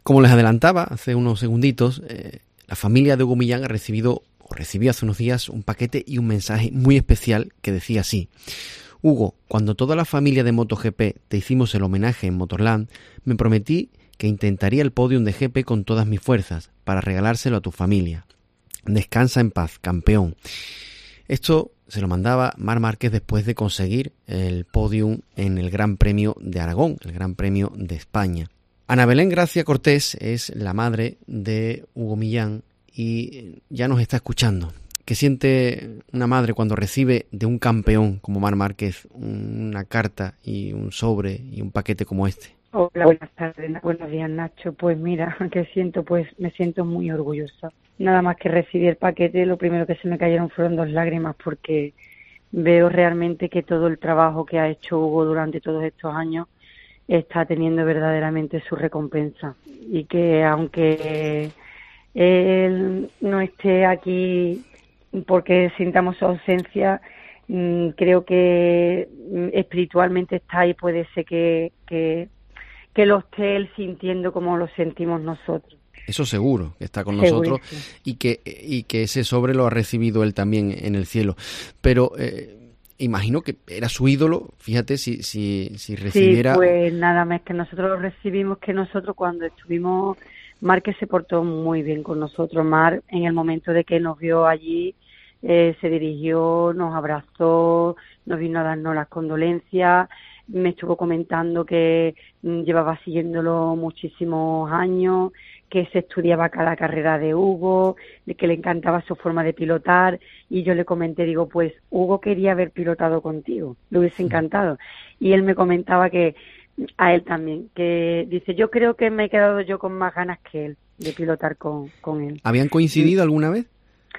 Como les adelantaba hace unos segunditos, la familia de Hugo Millán recibió hace unos días un paquete y un mensaje muy especial que decía así: Hugo, cuando toda la familia de MotoGP te hicimos el homenaje en Motorland, me prometí que intentaría el podium de GP con todas mis fuerzas para regalárselo a tu familia. Descansa en paz, campeón. Esto se lo mandaba Marc Márquez después de conseguir el podium en el Gran Premio de Aragón, el Gran Premio de España. Ana Belén Gracia Cortés es la madre de Hugo Millán y ya nos está escuchando. ¿Qué siente una madre cuando recibe de un campeón como Marc Márquez una carta y un sobre y un paquete como este? Hola, buenas tardes, buenos días, Nacho. Pues mira, ¿qué siento? Pues me siento muy orgullosa. Nada más que recibí el paquete, lo primero que se me cayeron fueron 2 lágrimas, porque veo realmente que todo el trabajo que ha hecho Hugo durante todos estos años está teniendo verdaderamente su recompensa, y que aunque él no esté aquí porque sintamos su ausencia, creo que espiritualmente está, y puede ser que lo esté él sintiendo como lo sentimos nosotros. Eso seguro, que está con Segurísimo. nosotros y que ese sobre lo ha recibido él también en el cielo. Pero imagino que era su ídolo, fíjate, si recibiera... Sí, pues nada más que nosotros lo recibimos, que nosotros cuando estuvimos, Marc se portó muy bien con nosotros. Marc, en el momento de que nos vio allí, se dirigió, nos abrazó, nos vino a darnos las condolencias, me estuvo comentando que llevaba siguiéndolo muchísimos años, que se estudiaba cada carrera de Hugo, de que le encantaba su forma de pilotar, y yo le comenté, digo, pues Hugo quería haber pilotado contigo, le hubiese encantado. Y él me comentaba que a él también, que dice, yo creo que me he quedado yo con más ganas que él de pilotar con él. ¿Habían coincidido alguna vez?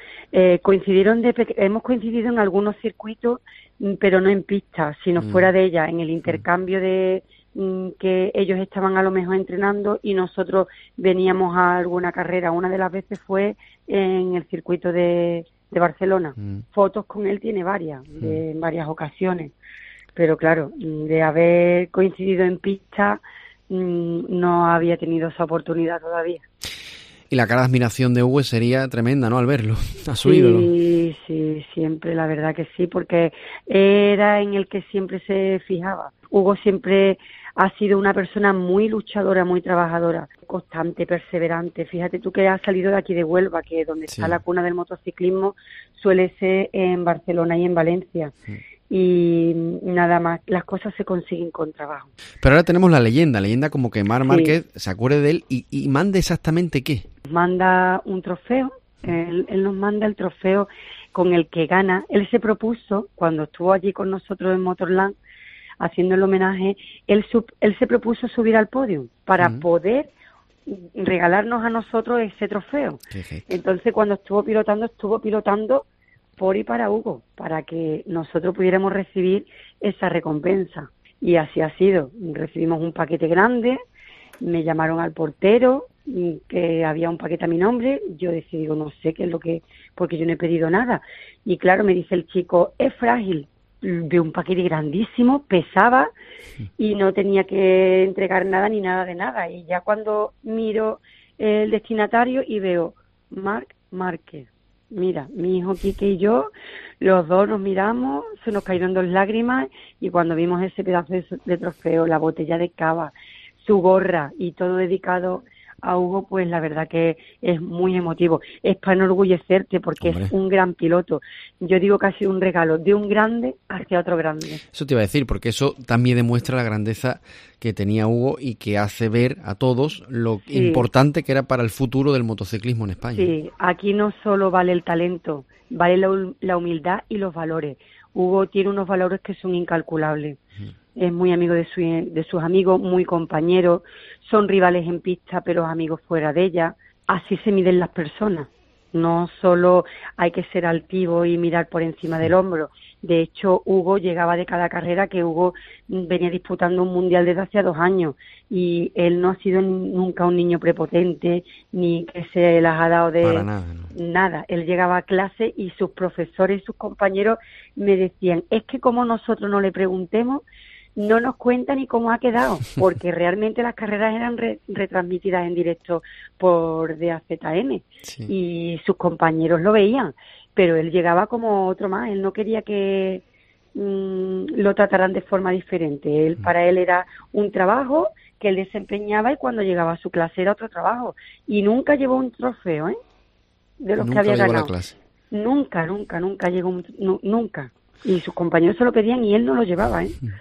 Hemos coincidido en algunos circuitos, pero no en pista, sino fuera de ella, en el intercambio de que ellos estaban a lo mejor entrenando y nosotros veníamos a alguna carrera. Una de las veces fue en el circuito de Barcelona. Fotos con él tiene varias, en varias ocasiones, pero claro, de haber coincidido en pista, no había tenido esa oportunidad todavía. Y la cara de admiración de Hugo sería tremenda, ¿no?, al verlo, a su ídolo. Sí, siempre, la verdad que sí, porque era en el que siempre se fijaba. Hugo siempre ha sido una persona muy luchadora, muy trabajadora, constante, perseverante. Fíjate tú que ha salido de aquí de Huelva, que donde está la cuna del motociclismo suele ser en Barcelona y en Valencia. Y nada más, las cosas se consiguen con trabajo. Pero ahora tenemos la leyenda como que Marc Márquez se acuerde de él y mande exactamente qué. Manda un trofeo, él nos manda el trofeo con el que gana. Él se propuso, cuando estuvo allí con nosotros en Motorland, haciendo el homenaje, él se propuso subir al podio para poder regalarnos a nosotros ese trofeo. Entonces, cuando estuvo pilotando por y para Hugo, para que nosotros pudiéramos recibir esa recompensa. Y así ha sido. Recibimos un paquete grande, me llamaron al portero, que había un paquete a mi nombre. Yo decidí, digo, no sé qué es lo que, porque yo no he pedido nada. Y claro, me dice el chico, es frágil. De un paquete grandísimo, pesaba y no tenía que entregar nada ni nada de nada. Y ya cuando miro el destinatario y veo Marc Márquez, mira, mi hijo Quique y yo, los dos nos miramos, se nos cayeron 2 lágrimas, y cuando vimos ese pedazo de trofeo, la botella de cava, su gorra y todo dedicado a Hugo, pues la verdad que es muy emotivo. Es para enorgullecerte, porque es un gran piloto. Yo digo que ha sido un regalo de un grande hacia otro grande. Eso te iba a decir, porque eso también demuestra la grandeza que tenía Hugo y que hace ver a todos lo importante que era para el futuro del motociclismo en España. Sí, aquí no solo vale el talento, vale la humildad y los valores. Hugo tiene unos valores que son incalculables. Es muy amigo de sus amigos, muy compañero, son rivales en pista, pero amigos fuera de ella. Así se miden las personas. No solo hay que ser altivo y mirar por encima del hombro. De hecho, Hugo llegaba de cada carrera, que Hugo venía disputando un mundial desde hace 2 años, y él no ha sido nunca un niño prepotente, ni que se las ha dado de para nada, ¿no? Nada. Él llegaba a clase y sus profesores y sus compañeros me decían, es que como nosotros no le preguntemos, no nos cuenta ni cómo ha quedado, porque realmente las carreras eran retransmitidas en directo por DAZN y sus compañeros lo veían, pero él llegaba como otro más, él no quería que lo trataran de forma diferente. Para él era un trabajo que él desempeñaba y cuando llegaba a su clase era otro trabajo. Y nunca llevó un trofeo, de los que había ganado. La clase. Nunca llegó nunca. Y sus compañeros se lo pedían y él no lo llevaba,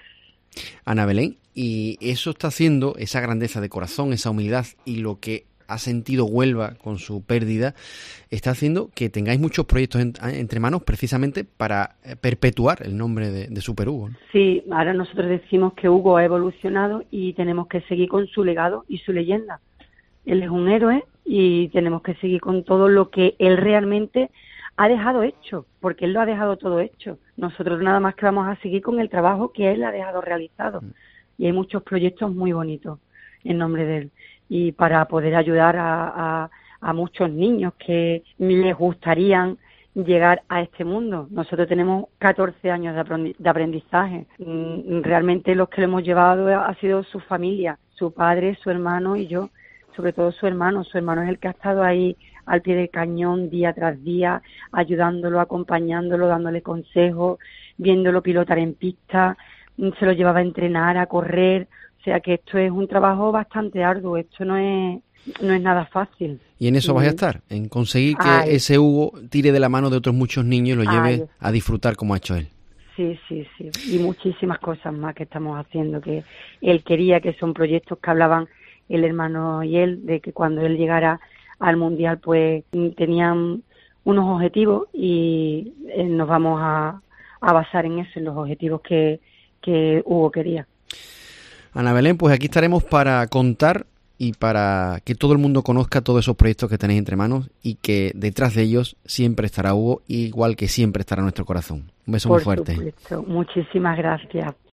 Ana Belén, y eso está haciendo, esa grandeza de corazón, esa humildad y lo que ha sentido Huelva con su pérdida, está haciendo que tengáis muchos proyectos entre manos precisamente para perpetuar el nombre de Super Hugo, ¿no? Sí, ahora nosotros decimos que Hugo ha evolucionado y tenemos que seguir con su legado y su leyenda. Él es un héroe y tenemos que seguir con todo lo que él realmente ha dejado hecho, porque él lo ha dejado todo hecho. Nosotros nada más que vamos a seguir con el trabajo que él ha dejado realizado. Y hay muchos proyectos muy bonitos en nombre de él. Y para poder ayudar a muchos niños que les gustaría llegar a este mundo. Nosotros tenemos 14 años de aprendizaje. Realmente los que lo hemos llevado ha sido su familia, su padre, su hermano y yo. Sobre todo su hermano. Su hermano es el que ha estado ahí al pie del cañón día tras día, ayudándolo, acompañándolo, dándole consejos, viéndolo pilotar en pista, se lo llevaba a entrenar, a correr. O sea que esto es un trabajo bastante arduo, esto no es nada fácil. Y en eso vais a estar, en conseguir que ese Hugo tire de la mano de otros muchos niños y lo lleve a disfrutar como ha hecho él. Sí. Y muchísimas cosas más que estamos haciendo, que él quería, que son proyectos que hablaban el hermano y él, de que cuando él llegara al Mundial pues tenían unos objetivos y nos vamos a basar en eso, en los objetivos que Hugo quería. Ana Belén, pues aquí estaremos para contar y para que todo el mundo conozca todos esos proyectos que tenéis entre manos y que detrás de ellos siempre estará Hugo, igual que siempre estará nuestro corazón. Un beso muy fuerte. Por supuesto. Muchísimas gracias.